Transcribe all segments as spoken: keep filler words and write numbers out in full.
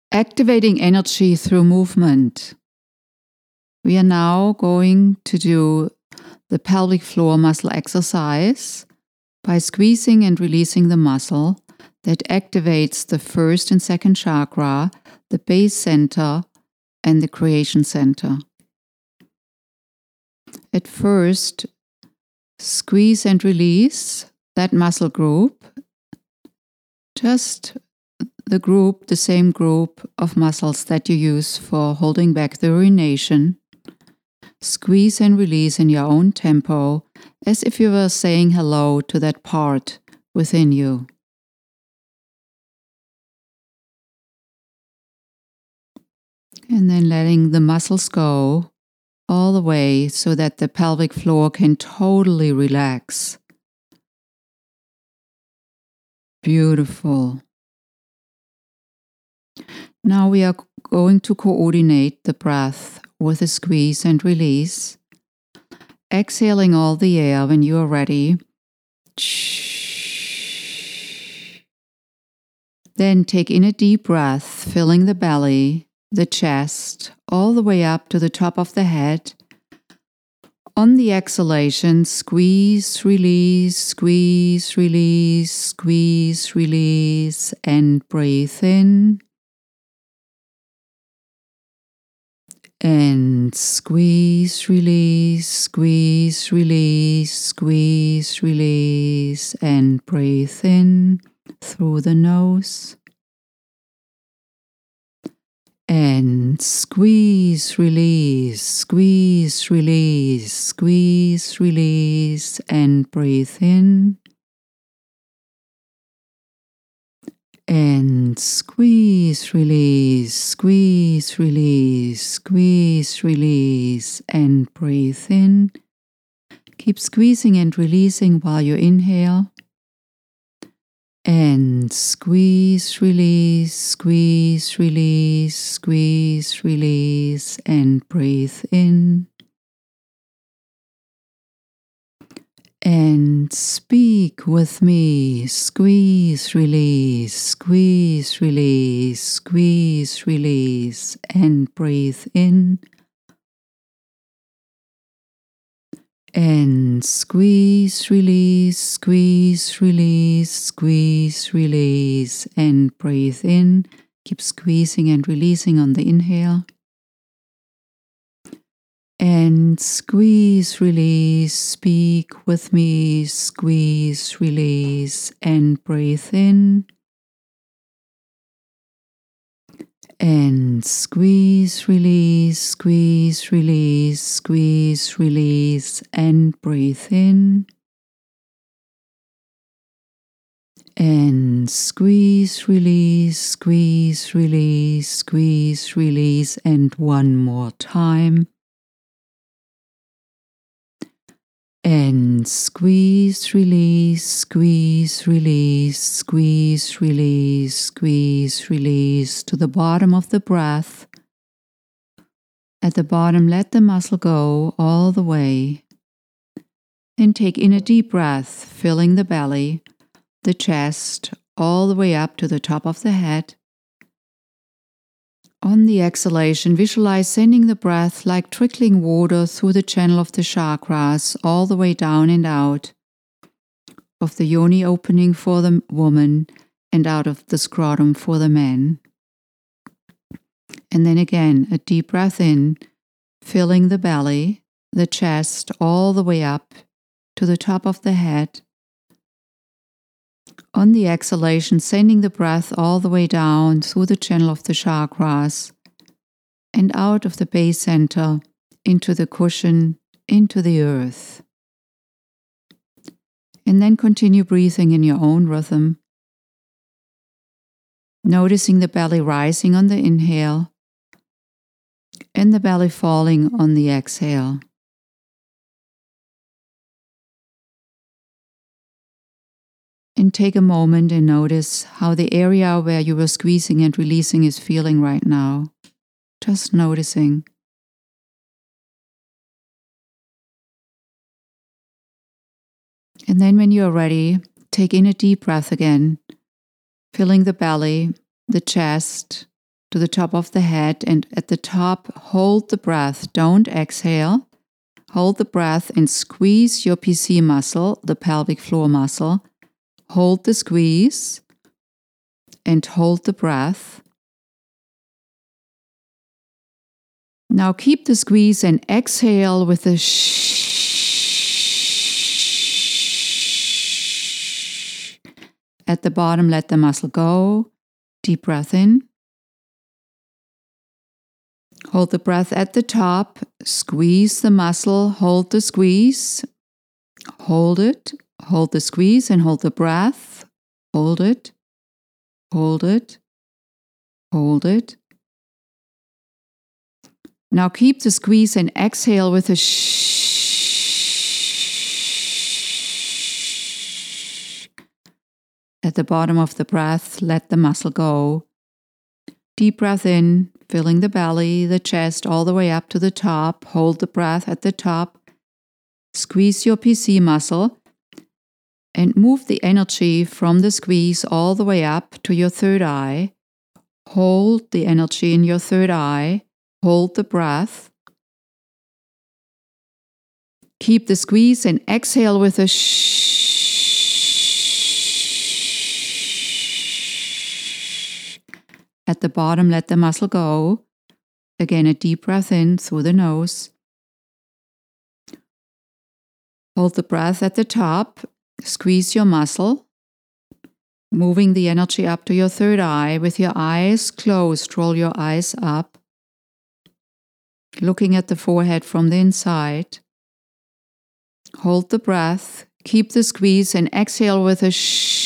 Activating energy through movement. We are now going to do the pelvic floor muscle exercise by squeezing and releasing the muscle that activates the first and second chakra, the base center, and the creation center. At first, squeeze and release that muscle group, just the group, the same group of muscles that you use for holding back the urination. Squeeze and release in your own tempo, as if you were saying hello to that part within you. And then letting the muscles go all the way so that the pelvic floor can totally relax. Beautiful. Now we are going to coordinate the breath with a squeeze and release. Exhaling all the air when you are ready. Then take in a deep breath, filling the belly, the chest, all the way up to the top of the head. On the exhalation, squeeze, release, squeeze, release, squeeze, release, and breathe in. And squeeze, release, squeeze, release, squeeze, release, and breathe in through the nose. And squeeze, release, squeeze, release, squeeze, release, and breathe in. And squeeze, release, squeeze, release, squeeze, release, and breathe in. Keep squeezing and releasing while you inhale. And squeeze, release, squeeze, release, squeeze, release, and breathe in. And speak with me. Squeeze, release, squeeze, release, squeeze, release, and breathe in. And squeeze, release, squeeze, release, squeeze, release, and breathe in. Keep squeezing and releasing on the inhale. And squeeze, release, speak with me, squeeze, release, and breathe in. And squeeze, release, squeeze, release, squeeze, release, and breathe in. And squeeze, release, squeeze, release, squeeze, release, and one more time. And squeeze, release, squeeze, release, squeeze, release, squeeze, release to the bottom of the breath. At the bottom, let the muscle go all the way. Then take in a deep breath, filling the belly, the chest, all the way up to the top of the head. On the exhalation, visualize sending the breath like trickling water through the channel of the chakras, all the way down and out of the yoni opening for the woman and out of the scrotum for the man. And then again, a deep breath in, filling the belly, the chest, all the way up to the top of the head. On the exhalation, sending the breath all the way down through the channel of the chakras and out of the base center into the cushion, into the earth. And then continue breathing in your own rhythm, noticing the belly rising on the inhale and the belly falling on the exhale. And take a moment and notice how the area where you were squeezing and releasing is feeling right now. Just noticing. And then when you are ready, take in a deep breath again, filling the belly, the chest, to the top of the head, and at the top, hold the breath. Don't exhale. Hold the breath and squeeze your P C muscle, the pelvic floor muscle. Hold the squeeze and hold the breath. Now keep the squeeze and exhale with a shh. At the bottom, let the muscle go. Deep breath in. Hold the breath at the top. Squeeze the muscle. Hold the squeeze. Hold it. Hold the squeeze and hold the breath. Hold it. Hold it. Hold it. Now keep the squeeze and exhale with a shh. At the bottom of the breath, let the muscle go. Deep breath in, filling the belly, the chest, all the way up to the top. Hold the breath at the top. Squeeze your P C muscle and move the energy from the squeeze all the way up to your third eye. Hold the energy in your third eye. Hold the breath. Keep the squeeze and exhale with a shh. At the bottom, let the muscle go. Again, a deep breath in through the nose. Hold the breath at the top. Squeeze your muscle. Moving the energy up to your third eye. With your eyes closed, roll your eyes up. Looking at the forehead from the inside. Hold the breath. Keep the squeeze and exhale with a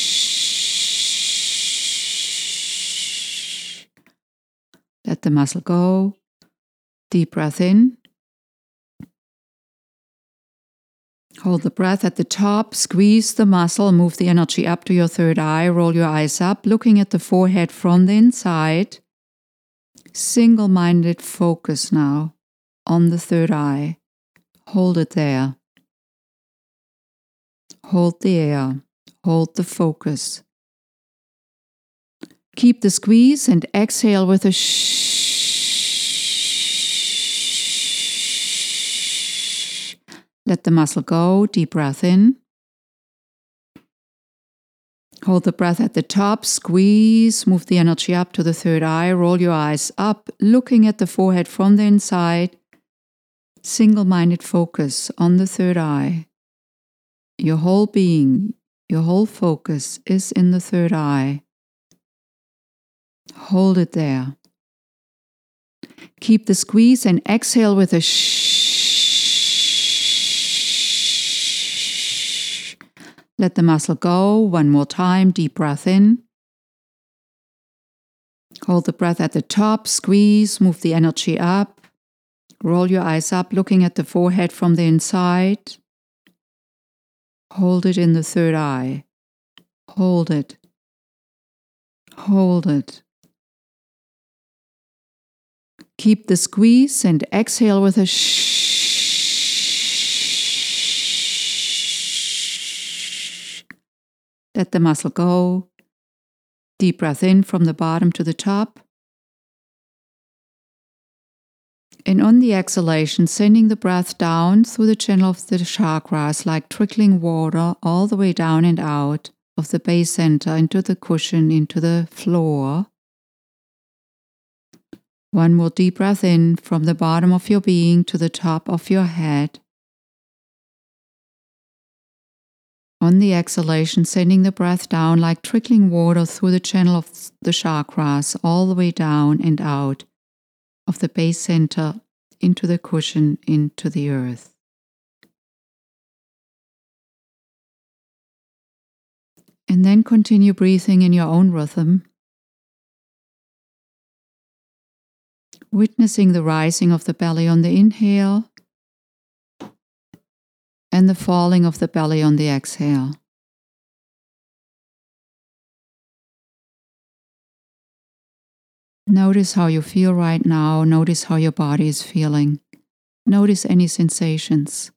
shh. Let the muscle go. Deep breath in. Hold the breath at the top. Squeeze the muscle. Move the energy up to your third eye. Roll your eyes up. Looking at the forehead from the inside. Single-minded focus now on the third eye. Hold it there. Hold the air. Hold the focus. Keep the squeeze and exhale with a shh. Let the muscle go. Deep breath in. Hold the breath at the top. Squeeze. Move the energy up to the third eye. Roll your eyes up. Looking at the forehead from the inside. Single-minded focus on the third eye. Your whole being, your whole focus is in the third eye. Hold it there. Keep the squeeze and exhale with a shh. Let the muscle go. One more time. Deep breath in. Hold the breath at the top. Squeeze. Move the energy up. Roll your eyes up, looking at the forehead from the inside. Hold it in the third eye. Hold it. Hold it. Keep the squeeze and exhale with a shh. Let the muscle go. Deep breath in from the bottom to the top. And on the exhalation, sending the breath down through the channel of the chakras like trickling water all the way down and out of the base center into the cushion, into the floor. One more deep breath in from the bottom of your being to the top of your head. On the exhalation, sending the breath down like trickling water through the channel of the chakras all the way down and out of the base center into the cushion, into the earth. And then continue breathing in your own rhythm, witnessing the rising of the belly on the inhale and the falling of the belly on the exhale. Notice how you feel right now. Notice how your body is feeling. Notice any sensations.